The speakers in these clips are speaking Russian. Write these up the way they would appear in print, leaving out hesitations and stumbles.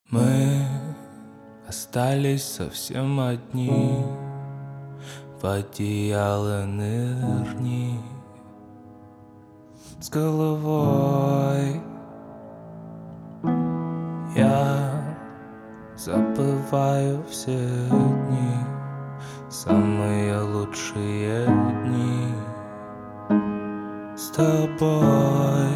Мы остались совсем одни, в одеяло нырни с головой. Я забываю все дни, самые лучшие дни с тобой.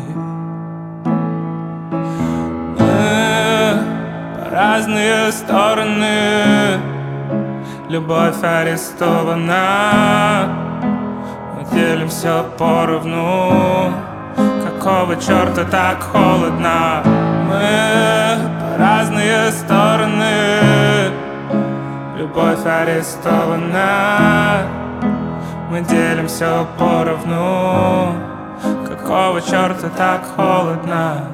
Разные стороны, любовь арестована. Мы делим все поровну. Какого черта так холодно? Мы по разные стороны, любовь арестована. Мы делим все поровну. Какого черта так холодно?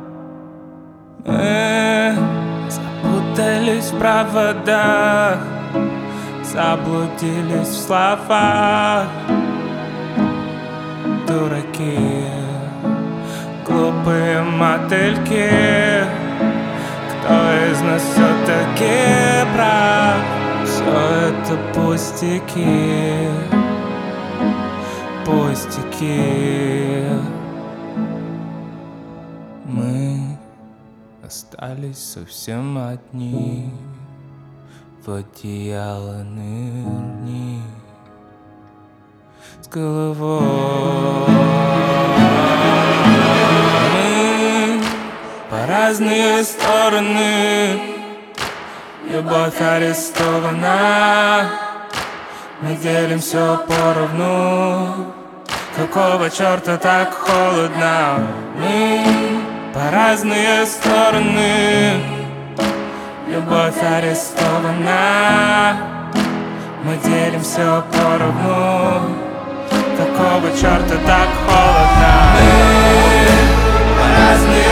Мы запутались в проводах, заблудились в словах. Дураки, глупые мотыльки, кто из нас все-таки прав? Все это пустяки, пустяки. Мы остались совсем одни, в одеяло нырни с головой. Мы по разные стороны, любовь арестована. Мы делим все поровну. Какого черта так холодно? Мы по разные стороны, любовь арестована. Мы делим все поровну. Какого черта так холодно? Мы по разные